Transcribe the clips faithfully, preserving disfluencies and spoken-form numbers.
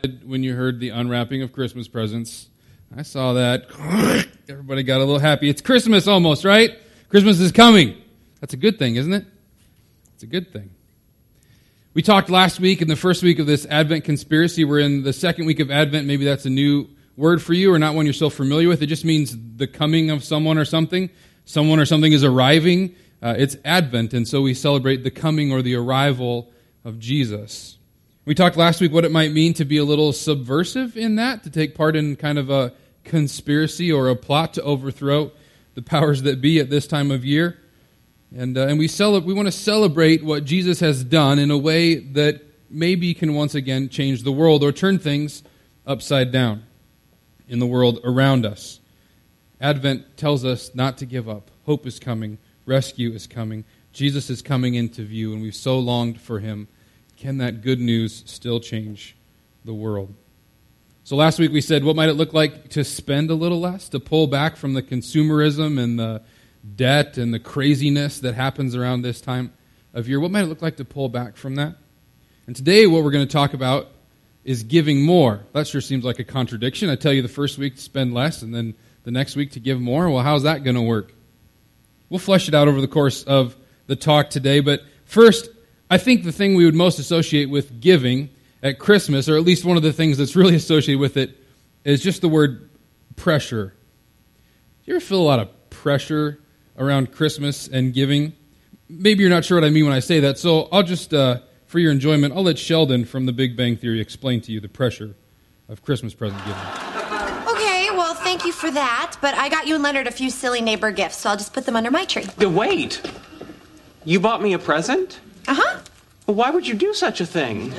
When you heard the unwrapping of Christmas presents, I saw that. Everybody got a little happy. It's Christmas almost, right? Christmas is coming. That's a good thing, isn't it? It's a good thing. We talked last week in the first week of this Advent conspiracy. We're in the second week of Advent. Maybe that's a new word for you or not one you're so familiar with. It just means the coming of someone or something. Someone or something is arriving. Uh, it's Advent, and so we celebrate the coming or the arrival of Jesus. We talked last week what it might mean to be a little subversive in that, to take part in kind of a conspiracy or a plot to overthrow the powers that be at this time of year. And uh, and we cele- we want to celebrate what Jesus has done in a way that maybe can once again change the world or turn things upside down in the world around us. Advent tells us not to give up. Hope is coming. Rescue is coming. Jesus is coming into view, and we've so longed for him. Can that good news still change the world? So last week we said, what might it look like to spend a little less, to pull back from the consumerism and the debt and the craziness that happens around this time of year? What might it look like to pull back from that? And today what we're going to talk about is giving more. That sure seems like a contradiction. I tell you the first week to spend less and then the next week to give more. Well, how's that going to work? We'll flesh it out over the course of the talk today, but first, I think the thing we would most associate with giving at Christmas, or at least one of the things that's really associated with it, is just the word pressure. Do you ever feel a lot of pressure around Christmas and giving? Maybe you're not sure what I mean when I say that, so I'll just, uh, for your enjoyment, I'll let Sheldon from The Big Bang Theory explain to you the pressure of Christmas present giving. Okay, well, thank you for that, but I got you and Leonard a few silly neighbor gifts, so I'll just put them under my tree. Wait, you bought me a present? Uh-huh. Well, why would you do such a thing?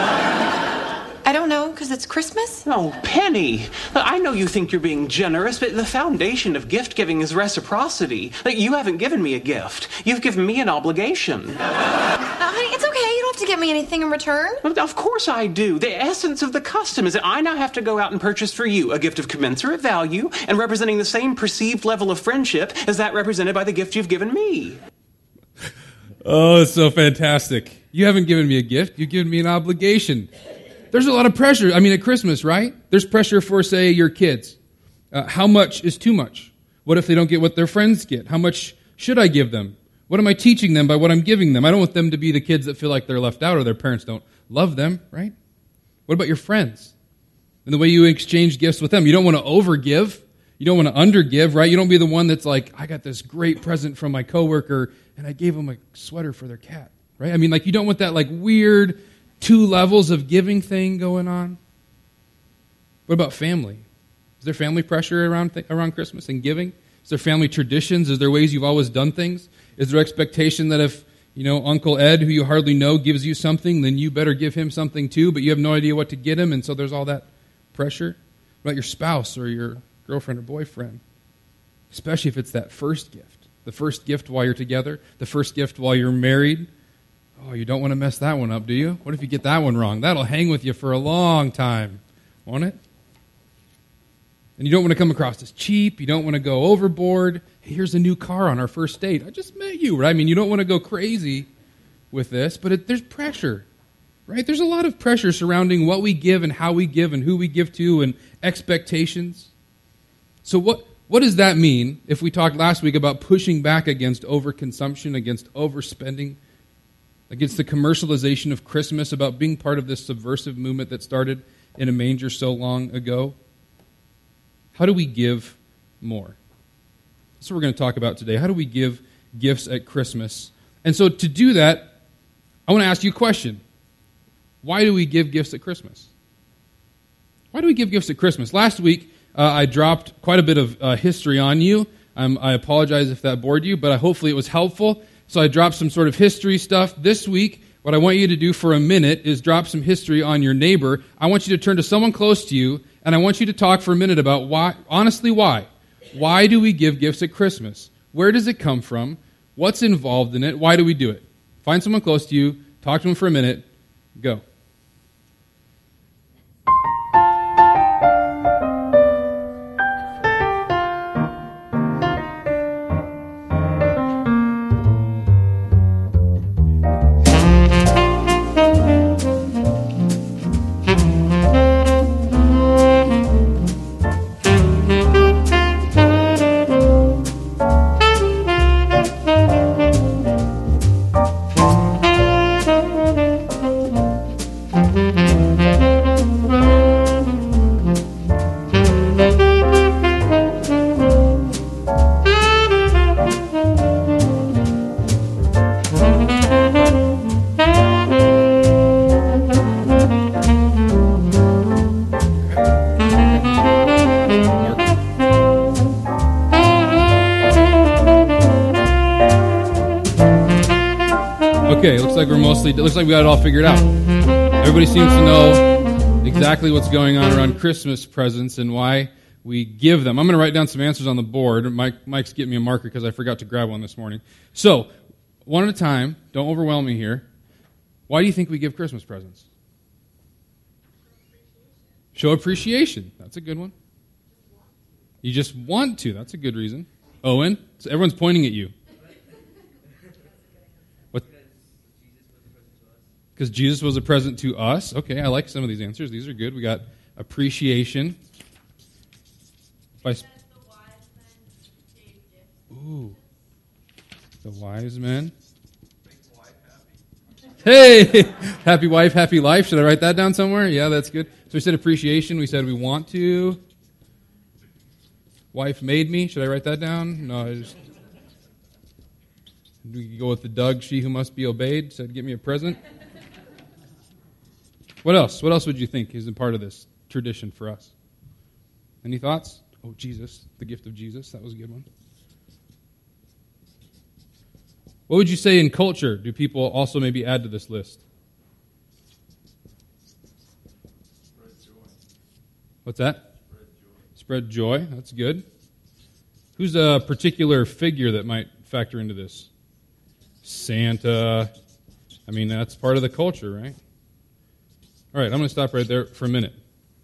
I don't know, because it's Christmas? Oh, Penny, I know you think you're being generous, but the foundation of gift-giving is reciprocity. Like, you haven't given me a gift. You've given me an obligation. Uh, honey, it's okay. You don't have to get me anything in return. Well, of course I do. The essence of the custom is that I now have to go out and purchase for you a gift of commensurate value and representing the same perceived level of friendship as that represented by the gift you've given me. Oh, it's so fantastic. You haven't given me a gift. You've given me an obligation. There's a lot of pressure. I mean, at Christmas, right? There's pressure for, say, your kids. Uh, how much is too much? What if they don't get what their friends get? How much should I give them? What am I teaching them by what I'm giving them? I don't want them to be the kids that feel like they're left out or their parents don't love them, right? What about your friends? And the way you exchange gifts with them. You don't want to overgive. You don't want to undergive, right? You don't be the one that's like, I got this great present from my coworker and I gave them a sweater for their cat, right? I mean, like, you don't want that like weird two levels of giving thing going on. What about family? Is there family pressure around th- around Christmas and giving? Is there family traditions? Is there ways you've always done things? Is there expectation that if, you know, Uncle Ed, who you hardly know, gives you something, then you better give him something too, but you have no idea what to get him, and so there's all that pressure? What about your spouse or your girlfriend or boyfriend? Especially if it's that first gift. The first gift while you're together. The first gift while you're married. Oh, you don't want to mess that one up, do you? What if you get that one wrong? That'll hang with you for a long time, won't it? And you don't want to come across as cheap. You don't want to go overboard. Hey, here's a new car on our first date. I just met you, right? I mean, you don't want to go crazy with this, but it, there's pressure, right? There's a lot of pressure surrounding what we give and how we give and who we give to and expectations. So what, what does that mean if we talked last week about pushing back against overconsumption, against overspending, against the commercialization of Christmas, about being part of this subversive movement that started in a manger so long ago? How do we give more? That's what we're going to talk about today. How do we give gifts at Christmas? And so to do that, I want to ask you a question. Why do we give gifts at Christmas? Why do we give gifts at Christmas? Last week, uh, I dropped quite a bit of uh, history on you. Um, I apologize if that bored you, but I, hopefully it was helpful. So I dropped some sort of history stuff. This week, what I want you to do for a minute is drop some history on your neighbor. I want you to turn to someone close to you, and I want you to talk for a minute about why, honestly, why? Why do we give gifts at Christmas? Where does it come from? What's involved in it? Why do we do it? Find someone close to you, talk to them for a minute, go. Okay, looks like we're mostly, it looks like we got it all figured out. Everybody seems to know exactly what's going on around Christmas presents and why we give them. I'm going to write down some answers on the board. Mike, Mike's getting me a marker because I forgot to grab one this morning. So, one at a time, don't overwhelm me here. Why do you think we give Christmas presents? Show appreciation. That's a good one. You just want to. That's a good reason. Owen, so everyone's pointing at you. What? Because Jesus was a present to us. Okay, I like some of these answers. These are good. We got appreciation. By sp- Ooh. The wise men. Hey! Happy wife, happy life. Should I write that down somewhere? Yeah, that's good. So we said appreciation. We said we want to. Wife made me. Should I write that down? No, I just... We could go with the Doug, she who must be obeyed. Said, get me a present. What else? What else would you think is a part of this tradition for us? Any thoughts? Oh, Jesus, the gift of Jesus. That was a good one. What would you say in culture? Do people also maybe add to this list? Spread joy. What's that? Spread joy. Spread joy. That's good. Who's a particular figure that might factor into this? Santa. I mean, that's part of the culture, right? All right, I'm going to stop right there for a minute.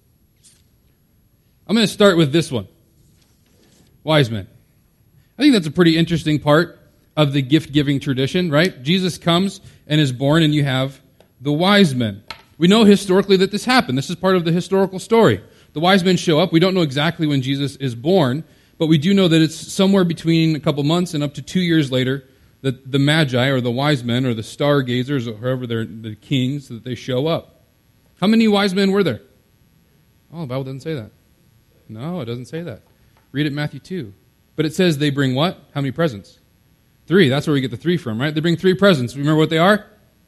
I'm going to start with this one. Wise men. I think that's a pretty interesting part of the gift-giving tradition, right? Jesus comes and is born, and you have the wise men. We know historically that this happened. This is part of the historical story. The wise men show up. We don't know exactly when Jesus is born, but we do know that it's somewhere between a couple months and up to two years later that the magi, or the wise men, or the stargazers, or whoever they're, the kings, that they show up. How many wise men were there? Oh, the Bible doesn't say that. No, it doesn't say that. Read it in Matthew two. But it says they bring what? How many presents? Three. That's where we get the three from, right? They bring three presents. Remember what they are?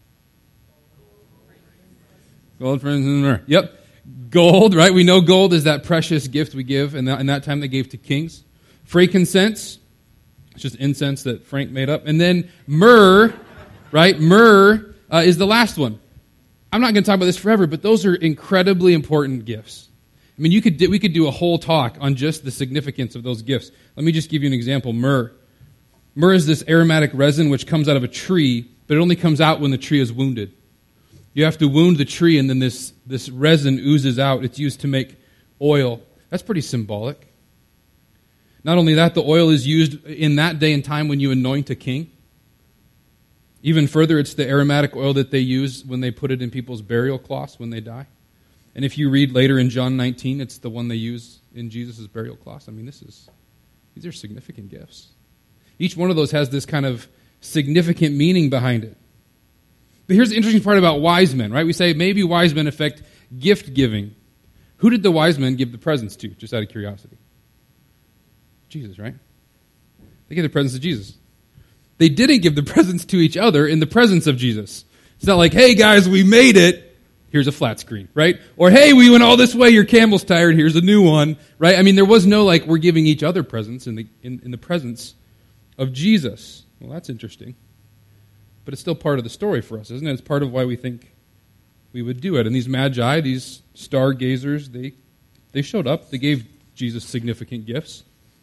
Gold, frankincense, and myrrh. Yep. Gold, right? We know gold is that precious gift we give, and that, in that time they gave to kings. Frankincense, it's just incense that Frank made up. And then myrrh, right? Myrrh uh, is the last one. I'm not going to talk about this forever, but those are incredibly important gifts. I mean, you could we could do a whole talk on just the significance of those gifts. Let me just give you an example. Myrrh. Myrrh is this aromatic resin which comes out of a tree, but it only comes out when the tree is wounded. You have to wound the tree, and then this, this resin oozes out. It's used to make oil. That's pretty symbolic. Not only that, the oil is used in that day and time when you anoint a king. Even further, it's the aromatic oil that they use when they put it in people's burial cloths when they die. And if you read later in John nineteen, it's the one they use in Jesus' burial cloths. I mean, this is these are significant gifts. Each one of those has this kind of significant meaning behind it. But here's the interesting part about wise men, right? We say maybe wise men affect gift giving. Who did the wise men give the presents to, just out of curiosity? Jesus, right? They gave the presents to Jesus. They didn't give the presents to each other in the presence of Jesus. It's not like, hey guys, we made it. Here's a flat screen, right? Or, hey, we went all this way, your camel's tired, here's a new one, right? I mean, there was no, like, we're giving each other presents in the in, in the presence of Jesus. Well, that's interesting. But it's still part of the story for us, isn't it? It's part of why we think we would do it. And these magi, these stargazers, they they showed up. They gave Jesus significant gifts.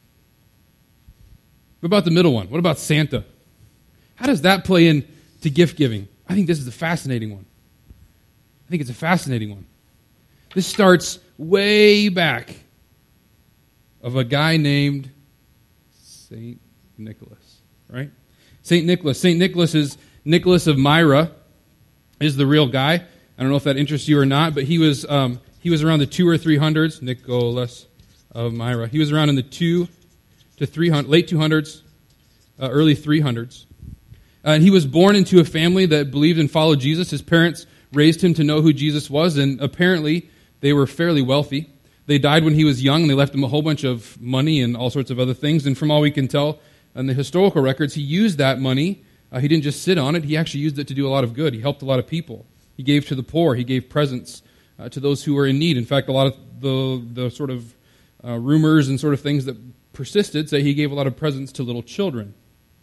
What about the middle one? What about Santa? How does that play in to gift giving? I think this is a fascinating one. I think it's a fascinating one. This starts way back of a guy named Saint Nicholas, right? Saint Nicholas. Saint Nicholas is Nicholas of Myra, is the real guy. I don't know if that interests you or not, but he was um, he was around the two or three hundreds. Nicholas of Myra. He was around in the two to three hundred, late two hundreds, uh, early three hundreds, uh, and he was born into a family that believed and followed Jesus. His parents raised him to know who Jesus was, and apparently they were fairly wealthy. They died when he was young, and they left him a whole bunch of money and all sorts of other things. And from all we can tell in the historical records, he used that money. Uh, he didn't just sit on it. He actually used it to do a lot of good. He helped a lot of people. He gave to the poor. He gave presents uh, to those who were in need. In fact, a lot of the, the sort of uh, rumors and sort of things that persisted say he gave a lot of presents to little children.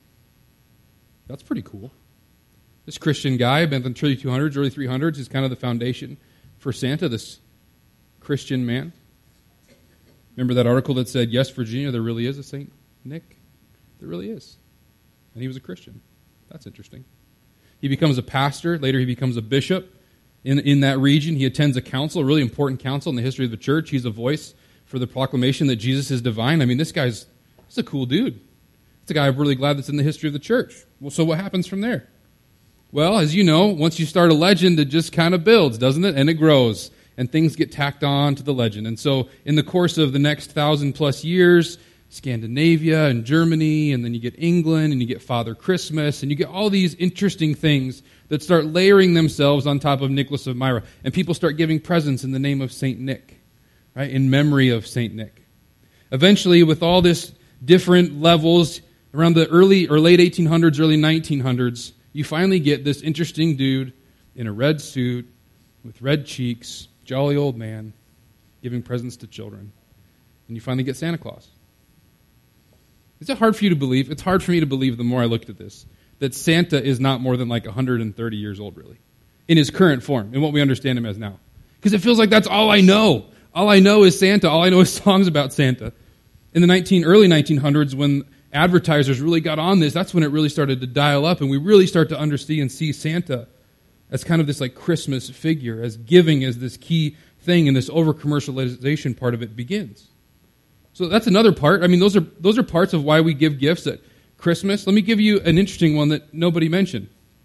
That's pretty cool. This Christian guy, been in the early two hundreds, early three hundreds, is kind of the foundation for Santa, this Christian man. Remember that article that said, yes, Virginia, there really is a Saint Nick? There really is. And he was a Christian. That's interesting. He becomes a pastor. Later he becomes a bishop in, in that region. He attends a council, a really important council in the history of the church. He's a voice for the proclamation that Jesus is divine. I mean, this guy's this is a cool dude. It's a guy I'm really glad that's in the history of the church. Well, so what happens from there? Well, as you know, once you start a legend, it just kind of builds, doesn't it? And it grows. And things get tacked on to the legend. And so in the course of the next thousand plus years, Scandinavia and Germany, and then you get England, and you get Father Christmas, and you get all these interesting things that start layering themselves on top of Nicholas of Myra. And people start giving presents in the name of Saint Nick, right? In memory of Saint Nick. Eventually, with all this different levels, around the early or late eighteen hundreds, early nineteen hundreds, you finally get this interesting dude in a red suit with red cheeks, jolly old man, giving presents to children. And you finally get Santa Claus. Is it hard for you to believe? It's hard for me to believe the more I looked at this, that Santa is not more than like one hundred thirty years old, really, in his current form, in what we understand him as now. Because it feels like that's all I know. All I know is Santa. All I know is songs about Santa. In the nineteen, early nineteen hundreds, when advertisers really got on this, that's when it really started to dial up, and we really start to understand and see Santa as kind of this like Christmas figure, as giving as this key thing, and this over-commercialization part of it begins. So that's another part. I mean, those are those are parts of why we give gifts at Christmas. Let me give you an interesting one that nobody mentioned.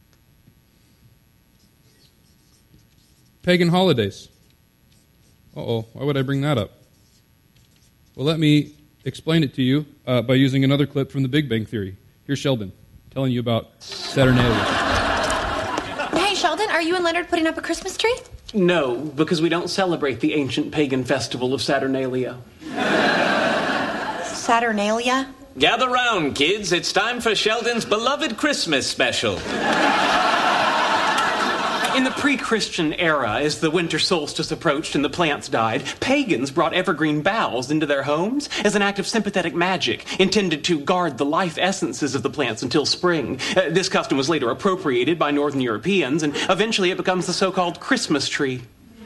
Pagan holidays. Uh-oh, why would I bring that up? Well, let me explain it to you uh, by using another clip from The Big Bang Theory. Here's Sheldon telling you about Saturnalia. Hey, Sheldon, are you and Leonard putting up a Christmas tree? No, because we don't celebrate the ancient pagan festival of Saturnalia. Saturnalia? Gather round, kids. It's time for Sheldon's beloved Christmas special. In the pre-Christian era, as the winter solstice approached and the plants died, pagans brought evergreen boughs into their homes as an act of sympathetic magic intended to guard the life essences of the plants until spring. Uh, this custom was later appropriated by Northern Europeans, and eventually it becomes the so-called Christmas tree.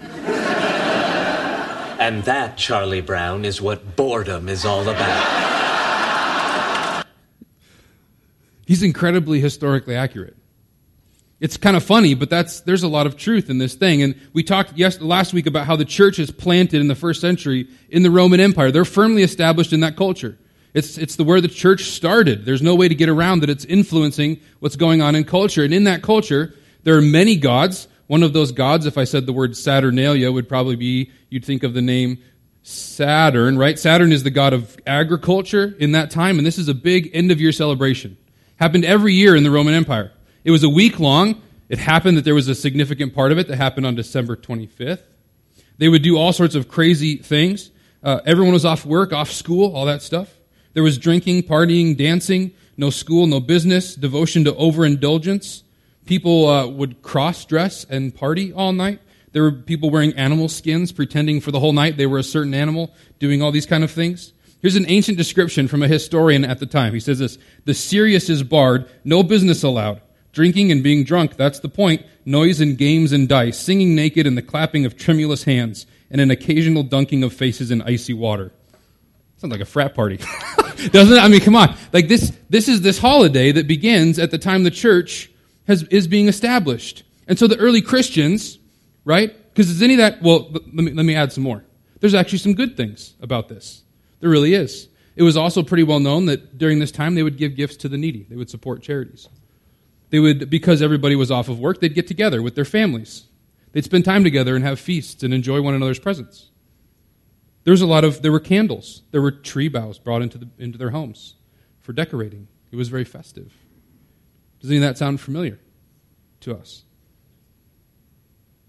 And that, Charlie Brown, is what boredom is all about. He's incredibly historically accurate. It's kind of funny, but that's there's a lot of truth in this thing. And we talked yes, last week about how the church is planted in the first century in the Roman Empire. They're firmly established in that culture. It's it's the where the church started. There's no way to get around that it's influencing what's going on in culture. And in that culture, there are many gods. One of those gods, if I said the word Saturnalia, would probably be, you'd think of the name Saturn, right? Saturn is the god of agriculture in that time, and this is a big end-of-year celebration. Happened every year in the Roman Empire. It was a week long. It happened that there was a significant part of it that happened on December twenty-fifth. They would do all sorts of crazy things. Uh, everyone was off work, off school, all that stuff. There was drinking, partying, dancing, no school, no business, devotion to overindulgence. People uh, would cross-dress and party all night. There were people wearing animal skins, pretending for the whole night they were a certain animal, doing all these kind of things. Here's an ancient description from a historian at the time. He says this: the serious is barred, no business allowed. Drinking and being drunk, that's the point. Noise and games and dice, singing naked and the clapping of tremulous hands, and an occasional dunking of faces in icy water. Sounds like a frat party. Doesn't it? I mean, come on. Like this, this is this holiday that begins at the time the church has, is being established. And so the early Christians, right? Because is any of that, well, let me, let me add some more. There's actually some good things about this. There really is. It was also pretty well known that during this time they would give gifts to the needy. They would support charities. They would, because everybody was off of work, they'd get together with their families. They'd spend time together and have feasts and enjoy one another's presence. There was a lot of, there were candles. There were tree boughs brought into the, into their homes for decorating. It was very festive. Does any of that sound familiar to us?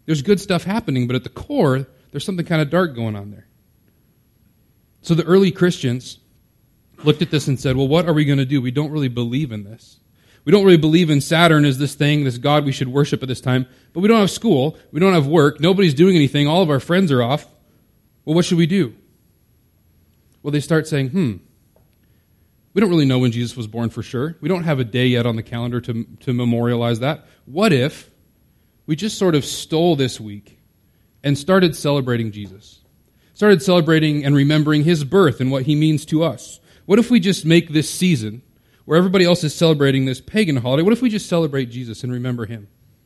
There's good stuff happening, but at the core, there's something kind of dark going on there. So the early Christians looked at this and said, well, what are we going to do? We don't really believe in this. We don't really believe in Saturn as this thing, this God we should worship at this time, but we don't have school, we don't have work, nobody's doing anything, all of our friends are off. Well, what should we do? Well, they start saying, hmm, we don't really know when Jesus was born for sure. We don't have a day yet on the calendar to, to memorialize that. What if we just sort of stole this week and started celebrating Jesus? Started celebrating and remembering his birth and what he means to us. What if we just make this season, where everybody else is celebrating this pagan holiday, what if we just celebrate Jesus and remember him?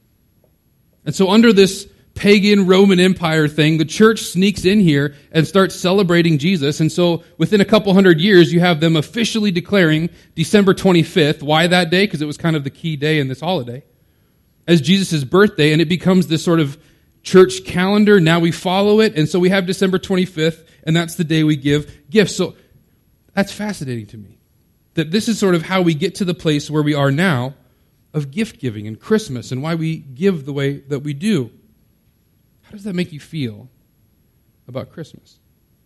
And so under this pagan Roman Empire thing, the church sneaks in here and starts celebrating Jesus. And so within a couple hundred years, you have them officially declaring December twenty-fifth. Why that day? Because it was kind of the key day in this holiday, as Jesus' birthday, and it becomes this sort of church calendar. Now we follow it, and so we have December twenty-fifth, and that's the day we give gifts. So that's fascinating to me, that this is sort of how we get to the place where we are now of gift giving and Christmas and why we give the way that we do. How does that make you feel about Christmas?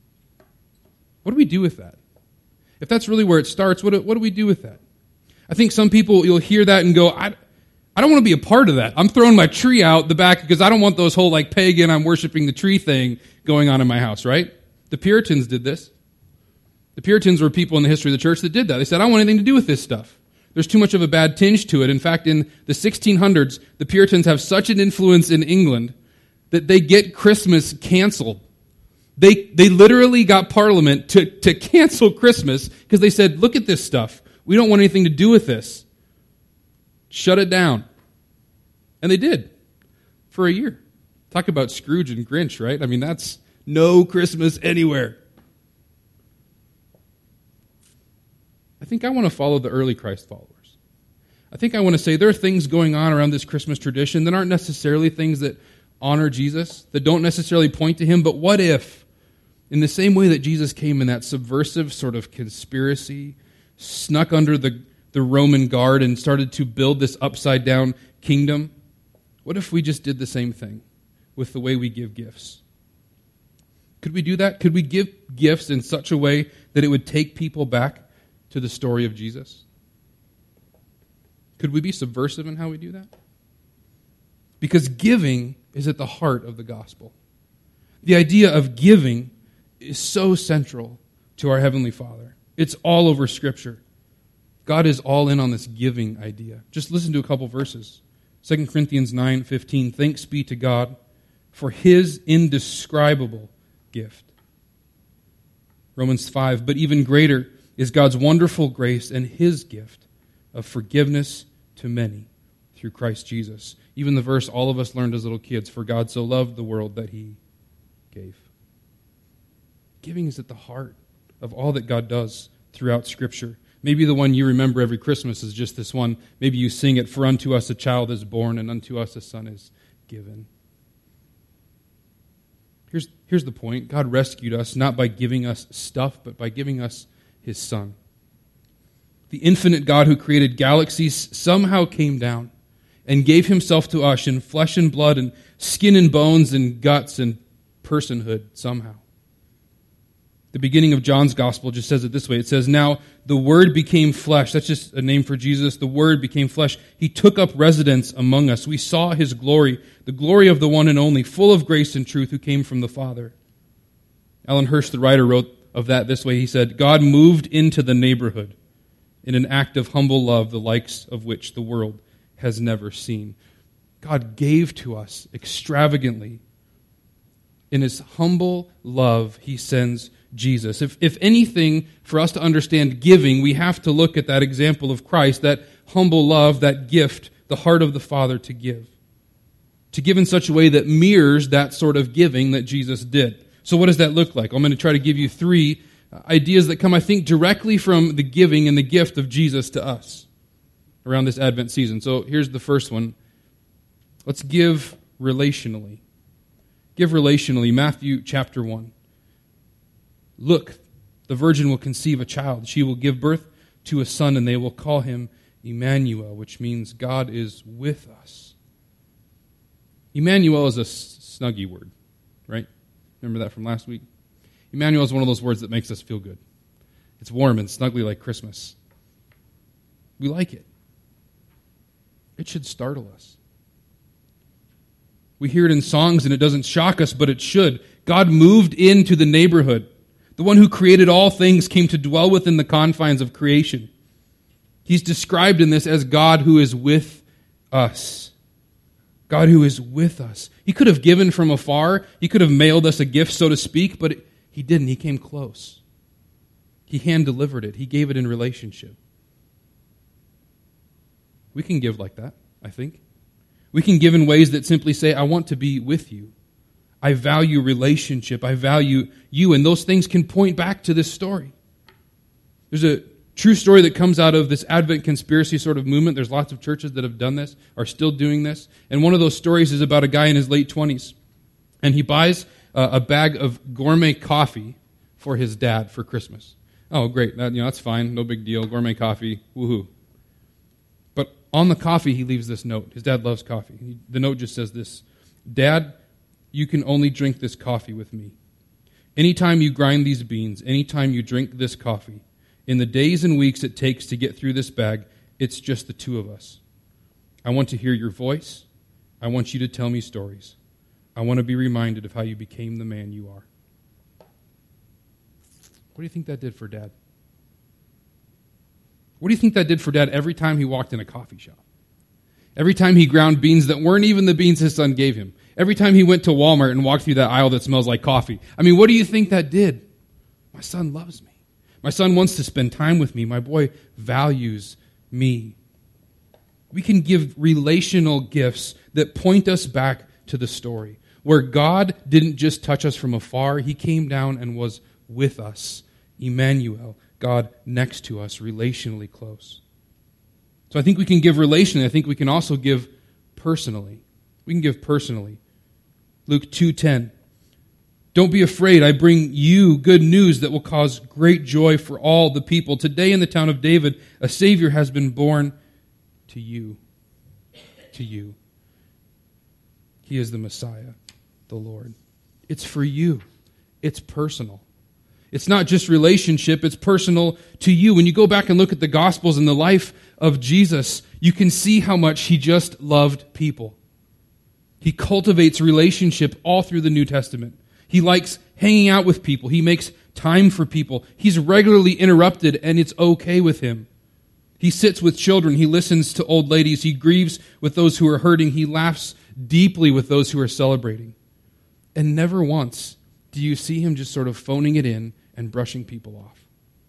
What do we do with that? If that's really where it starts, what do, what do we do with that? I think some people, you'll hear that and go, I, I don't want to be a part of that. I'm throwing my tree out the back because I don't want those whole like pagan, I'm worshiping the tree thing going on in my house, right? The Puritans did this. The Puritans were people in the history of the church that did that. They said, I don't want anything to do with this stuff. There's too much of a bad tinge to it. In fact, in the sixteen hundreds, the Puritans have such an influence in England that they get Christmas canceled. They they literally got Parliament to, to cancel Christmas because they said, look at this stuff. We don't want anything to do with this. Shut it down. And they did for a year. Talk about Scrooge and Grinch, right? I mean, that's no Christmas anywhere. I think I want to follow the early Christ followers. I think I want to say there are things going on around this Christmas tradition that aren't necessarily things that honor Jesus, that don't necessarily point to him, but what if, in the same way that Jesus came in that subversive sort of conspiracy, snuck under the, the Roman guard and started to build this upside-down kingdom, what if we just did the same thing with the way we give gifts? Could we do that? Could we give gifts in such a way that it would take people back to the story of Jesus? Could we be subversive in how we do that? Because giving is at the heart of the gospel. The idea of giving is so central to our Heavenly Father. It's all over Scripture. God is all in on this giving idea. Just listen to a couple verses. Second Corinthians nine fifteen, thanks be to God for his indescribable gift. Romans five, but even greater is God's wonderful grace and his gift of forgiveness to many through Christ Jesus. Even the verse all of us learned as little kids, for God so loved the world that he gave. Giving is at the heart of all that God does throughout Scripture. Maybe the one you remember every Christmas is just this one. Maybe you sing it, for unto us a child is born and unto us a son is given. Here's, here's the point. God rescued us not by giving us stuff, but by giving us his Son. The infinite God who created galaxies somehow came down and gave himself to us in flesh and blood and skin and bones and guts and personhood somehow. The beginning of John's gospel just says it this way. It says, now the Word became flesh. That's just a name for Jesus. The Word became flesh. He took up residence among us. We saw his glory, the glory of the one and only, full of grace and truth, who came from the Father. Alan Hirsch, the writer, wrote of that this way. He said, God moved into the neighborhood in an act of humble love, the likes of which the world has never seen. God gave to us extravagantly. In his humble love, he sends Jesus. If, if anything, for us to understand giving, we have to look at that example of Christ, that humble love, that gift, the heart of the Father to give. To give in such a way that mirrors that sort of giving that Jesus did. So what does that look like? I'm going to try to give you three ideas that come, I think, directly from the giving and the gift of Jesus to us around this Advent season. So here's the first one. Let's give relationally. Give relationally. Matthew chapter one. Look, the virgin will conceive a child. She will give birth to a son, and they will call him Emmanuel, which means God is with us. Emmanuel is a snuggie word, right? Remember that from last week? Emmanuel is one of those words that makes us feel good. It's warm and snuggly like Christmas. We like it. It should startle us. We hear it in songs and it doesn't shock us, but it should. God moved into the neighborhood. The one who created all things came to dwell within the confines of creation. He's described in this as God who is with us. God who is with us. He could have given from afar. He could have mailed us a gift, so to speak, but it, he didn't. He came close. He hand-delivered it. He gave it in relationship. We can give like that, I think. We can give in ways that simply say, I want to be with you. I value relationship. I value you. And those things can point back to this story. There's a true story that comes out of this Advent conspiracy sort of movement. There's lots of churches that have done this, are still doing this. And one of those stories is about a guy in his late twenties. And he buys uh, a bag of gourmet coffee for his dad for Christmas. Oh, great. That, you know, that's fine. No big deal. Gourmet coffee. Woohoo. But on the coffee, he leaves this note. His dad loves coffee. He, the note just says this: Dad, you can only drink this coffee with me. Anytime you grind these beans, anytime you drink this coffee, in the days and weeks it takes to get through this bag, it's just the two of us. I want to hear your voice. I want you to tell me stories. I want to be reminded of how you became the man you are. What do you think that did for Dad? What do you think that did for Dad every time he walked in a coffee shop? Every time he ground beans that weren't even the beans his son gave him. Every time he went to Walmart and walked through that aisle that smells like coffee. I mean, what do you think that did? My son loves me. My son wants to spend time with me. My boy values me. We can give relational gifts that point us back to the story, where God didn't just touch us from afar. He came down and was with us. Emmanuel, God next to us, relationally close. So I think we can give relationally. I think we can also give personally. We can give personally. Luke two ten. Don't be afraid. I bring you good news that will cause great joy for all the people. Today in the town of David, a Savior has been born to you. To you. He is the Messiah, the Lord. It's for you. It's personal. It's not just relationship, it's personal to you. When you go back and look at the Gospels and the life of Jesus, you can see how much he just loved people. He cultivates relationship all through the New Testament. He likes hanging out with people. He makes time for people. He's regularly interrupted, and it's okay with him. He sits with children. He listens to old ladies. He grieves with those who are hurting. He laughs deeply with those who are celebrating. And never once do you see him just sort of phoning it in and brushing people off.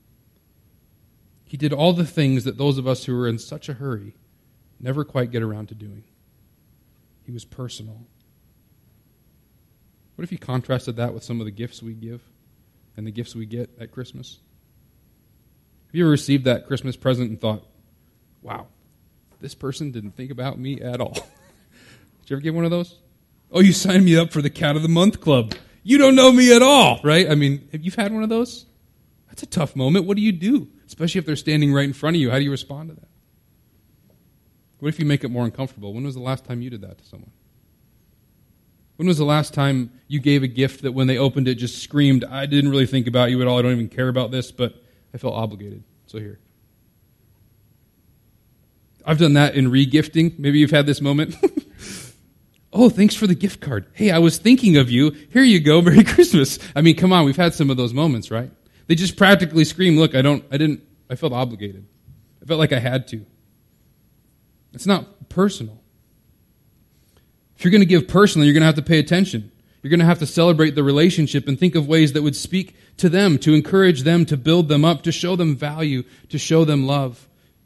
He did all the things that those of us who are in such a hurry never quite get around to doing. He was personal. What if you contrasted that with some of the gifts we give and the gifts we get at Christmas? Have you ever received that Christmas present and thought, wow, this person didn't think about me at all? Did you ever get one of those? Oh, you signed me up for the Cat of the Month Club. You don't know me at all, right? I mean, have you had one of those? That's a tough moment. What do you do? Especially if they're standing right in front of you. How do you respond to that? What if you make it more uncomfortable? When was the last time you did that to someone? When was the last time you gave a gift that when they opened it just screamed, I didn't really think about you at all, I don't even care about this, but I felt obligated, so here. I've done that in re-gifting. Maybe you've had this moment. Oh, thanks for the gift card. Hey, I was thinking of you. Here you go. Merry Christmas. I mean, come on, we've had some of those moments, right? They just practically scream, look, I don't, I didn't, I felt obligated. I felt like I had to. It's not personal. If you're going to give personally, you're going to have to pay attention. You're going to have to celebrate the relationship and think of ways that would speak to them, to encourage them, to build them up, to show them value, to show them love.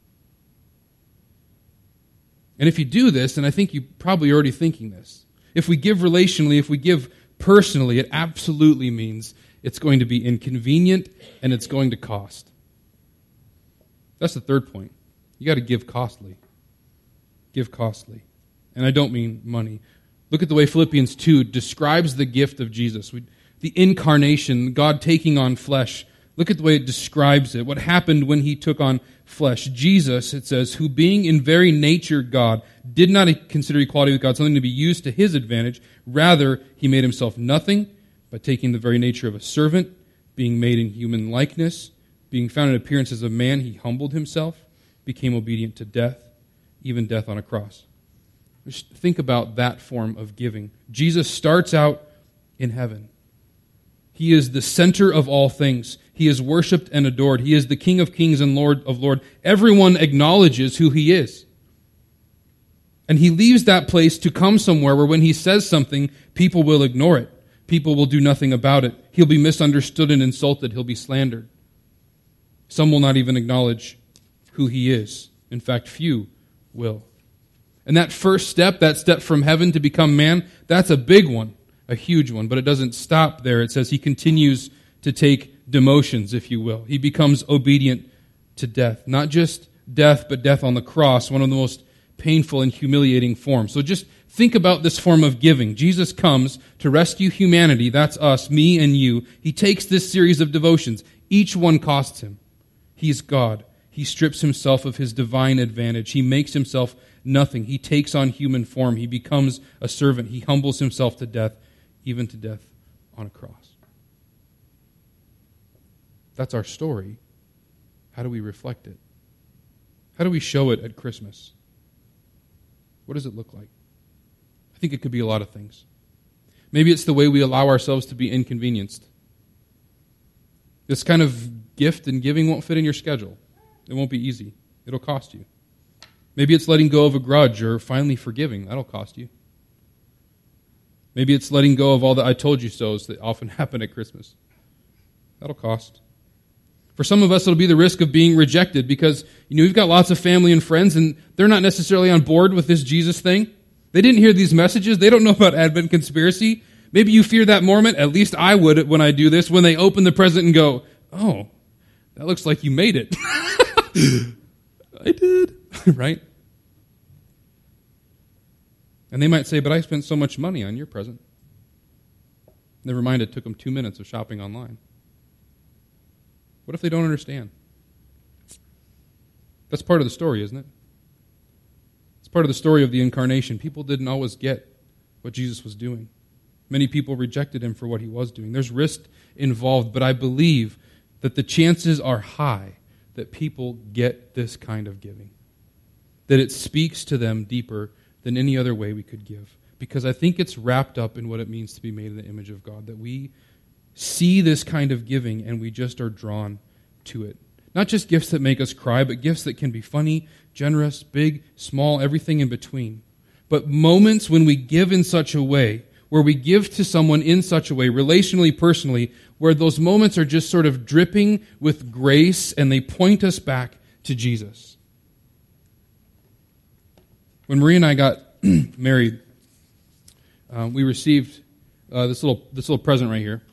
And if you do this, and I think you're probably already thinking this, if we give relationally, if we give personally, it absolutely means it's going to be inconvenient and it's going to cost. That's the third point. You got to give costly. Give costly. And I don't mean money. Look at the way Philippians two describes the gift of Jesus. We, the incarnation, God taking on flesh, Look at the way it describes it. What happened when he took on flesh? Jesus, it says, who being in very nature God, did not consider equality with God something to be used to his advantage. Rather, he made himself nothing by taking the very nature of a servant, being made in human likeness, being found in appearance as a man, he humbled himself, became obedient to death, even death on a cross. Just think about that form of giving. Jesus starts out in heaven. He is the center of all things. He is worshipped and adored. He is the King of kings and Lord of lords. Everyone acknowledges who he is. And he leaves that place to come somewhere where when he says something, people will ignore it. People will do nothing about it. He'll be misunderstood and insulted. He'll be slandered. Some will not even acknowledge who he is. In fact, few will. And that first step, that step from heaven to become man, that's a big one, a huge one. But it doesn't stop there. It says he continues to take demotions, if you will. He becomes obedient to death. Not just death, but death on the cross, one of the most painful and humiliating forms. So just think about this form of giving. Jesus comes to rescue humanity. That's us, me and you. He takes this series of devotions. Each one costs him. He's God. He strips himself of his divine advantage. He makes himself nothing. He takes on human form. He becomes a servant. He humbles himself to death, even to death on a cross. That's our story. How do we reflect it? How do we show it at Christmas? What does it look like? I think it could be a lot of things. Maybe it's the way we allow ourselves to be inconvenienced. This kind of gift and giving won't fit in your schedule. It won't be easy. It'll cost you. Maybe it's letting go of a grudge or finally forgiving. That'll cost you. Maybe it's letting go of all the I told you so's that often happen at Christmas. That'll cost. For some of us, it'll be the risk of being rejected because, you know, we've got lots of family and friends and they're not necessarily on board with this Jesus thing. They didn't hear these messages. They don't know about Advent conspiracy. Maybe you fear that moment. At least I would when I do this, when they open the present and go, oh, that looks like you made it. I did. Right? And they might say, but I spent so much money on your present. Never mind, it took them two minutes of shopping online. What if they don't understand? That's part of the story, isn't it? It's part of the story of the incarnation. People didn't always get what Jesus was doing. Many people rejected him for what he was doing. There's risk involved, but I believe that the chances are high that people get this kind of giving. That it speaks to them deeper than any other way we could give. Because I think it's wrapped up in what it means to be made in the image of God. That we see this kind of giving and we just are drawn to it. Not just gifts that make us cry, but gifts that can be funny, generous, big, small, everything in between. But moments when we give in such a way, where we give to someone in such a way, relationally, personally, where those moments are just sort of dripping with grace and they point us back to Jesus. When Marie and I got married, uh, we received uh, this little this little present right here.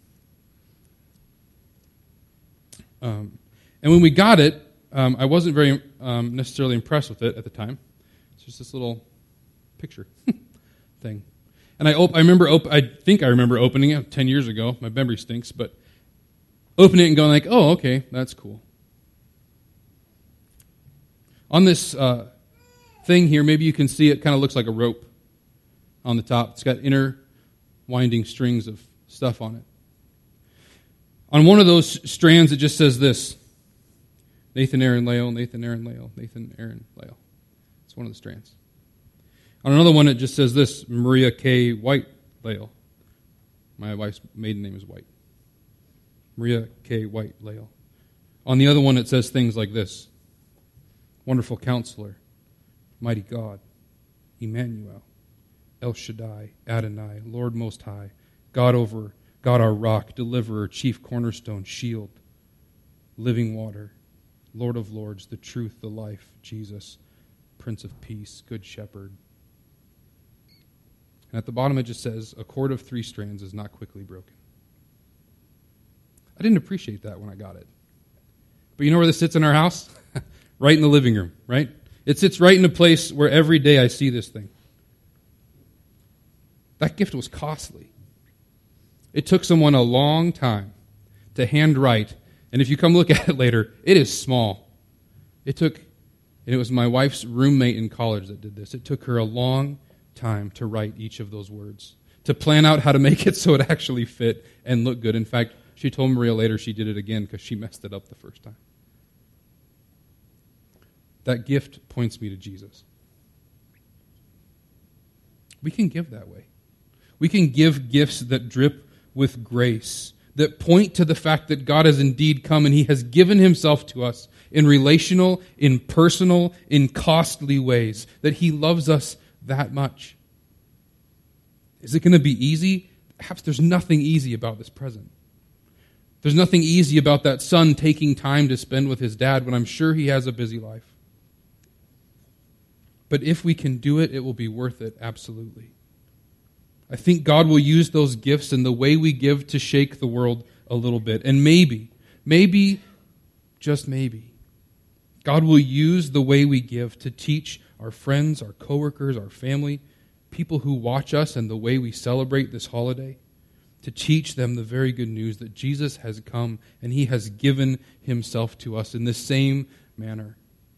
Um, and when we got it, um, I wasn't very um, necessarily impressed with it at the time. It's just this little picture thing. And I op- I remember, op- I think I remember opening it ten years ago. My memory stinks, but opening it and going like, oh, okay, that's cool. On this uh, thing here, maybe you can see it kind of looks like a rope on the top. It's got inner winding strings of stuff on it. On one of those strands, it just says this: Nathan, Aaron, Leo, Nathan, Aaron, Leo, Nathan, Aaron, Leo. It's one of the strands. On another one, it just says this: Maria K. White, Leo. My wife's maiden name is White. Maria K. White, Leo. On the other one, it says things like this: Wonderful Counselor, Mighty God, Emmanuel, El Shaddai, Adonai, Lord Most High, God over God our rock, deliverer, chief cornerstone, shield, living water, Lord of lords, the truth, the life, Jesus, Prince of Peace, Good Shepherd. And at the bottom it just says, a cord of three strands is not quickly broken. I didn't appreciate that when I got it. But you know where this sits in our house? Right in the living room, right? It sits right in a place where every day I see this thing. That gift was costly. It took someone a long time to handwrite And if you come look at it later, it is small. It took, and it was my wife's roommate in college that did this. It took her a long time to write each of those words, to plan out how to make it so it actually fit and looked good. In fact, she told Maria later she did it again because she messed it up the first time. That gift points me to Jesus. We can give that way. We can give gifts that drip with grace, that point to the fact that God has indeed come and he has given himself to us in relational, in personal, in costly ways, that he loves us that much. Is it going to be easy? Perhaps there's nothing easy about this present. There's nothing easy about that son taking time to spend with his dad when I'm sure he has a busy life. But if we can do it, it will be worth it, absolutely. I think God will use those gifts and the way we give to shake the world a little bit. And maybe, maybe, just maybe, God will use the way we give to teach our friends, our coworkers, our family, people who watch us and the way we celebrate this holiday, to teach them the very good news that Jesus has come and he has given himself to us in the same manner.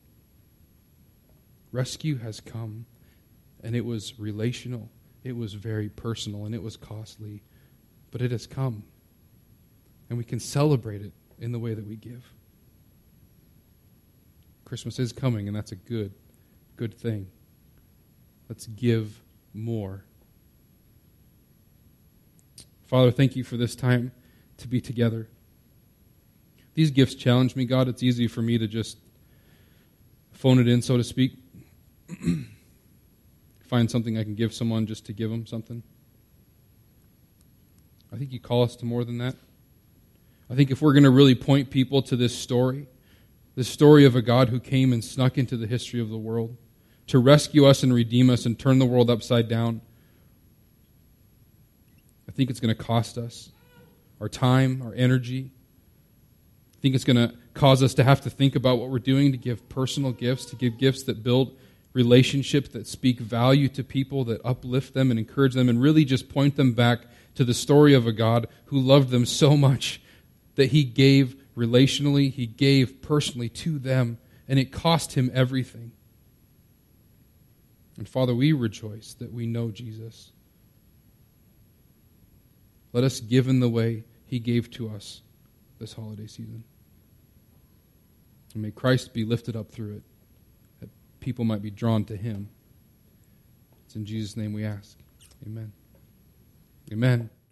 Rescue has come, and it was relational, it was very personal, and it was costly, but it has come, and we can celebrate it in the way that we give. Christmas is coming, and that's a good, good thing. Let's give more. Father, thank you for this time to be together. These gifts challenge me, God. It's easy for me to just phone it in, so to speak. Find something I can give someone just to give them something. I think you call us to more than that. I think if we're going to really point people to this story, this story of a God who came and snuck into the history of the world to rescue us and redeem us and turn the world upside down, I think it's going to cost us our time, our energy. I think it's going to cause us to have to think about what we're doing, to give personal gifts, to give gifts that build relationships, that speak value to people, that uplift them and encourage them, and really just point them back to the story of a God who loved them so much that he gave relationally, he gave personally to them, and it cost him everything. And Father, we rejoice that we know Jesus. Let us give in the way he gave to us this holiday season. And may Christ be lifted up through it, that people might be drawn to him. It's in Jesus' name we ask. Amen. Amen.